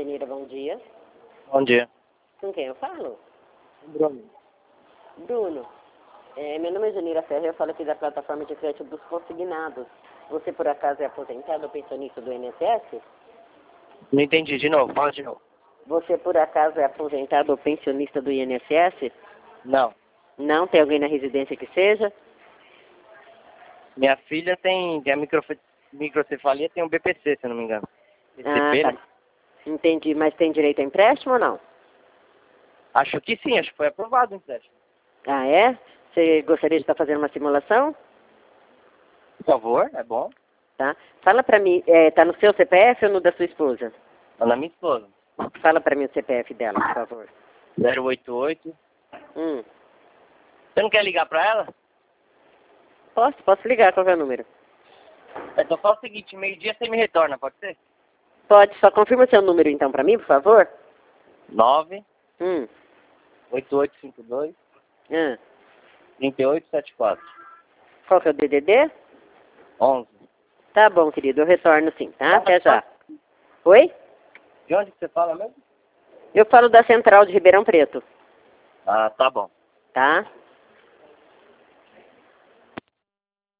Avenida, bom dia. Bom dia. Com quem eu falo? Bruno. Bruno. Meu nome é Janira Ferreira, eu falo aqui da plataforma de crédito dos consignados. Você, por acaso, é aposentado ou pensionista do INSS? Não entendi, de novo, fala de novo. Você, por acaso, é aposentado ou pensionista do INSS? Não. Não? Tem alguém na residência que seja? Minha filha tem a microcefalia, tem um BPC, se eu não me engano. BCP, Tá. né? Entendi, mas tem direito a empréstimo ou não? Acho que sim, acho que foi aprovado o empréstimo. Ah, é? Você gostaria de estar fazendo uma simulação? Por favor, é bom. Tá. Fala pra mim, tá no seu CPF ou no da sua esposa? Tá na minha esposa. Fala pra mim o CPF dela, por favor. 088. Hum. Você não quer ligar pra ela? Posso ligar, qual é o número? Então fala o seguinte, meio-dia você me retorna, pode ser? Pode, só confirma seu número então pra mim, por favor? 9 Hum. 8852 Ah. 3874 Qual que é o DDD? 11. Tá bom, querido, eu retorno sim, tá? Até Tá. já. Oi? De onde que você fala mesmo? Eu falo da Central de Ribeirão Preto, Ah, tá bom. tá?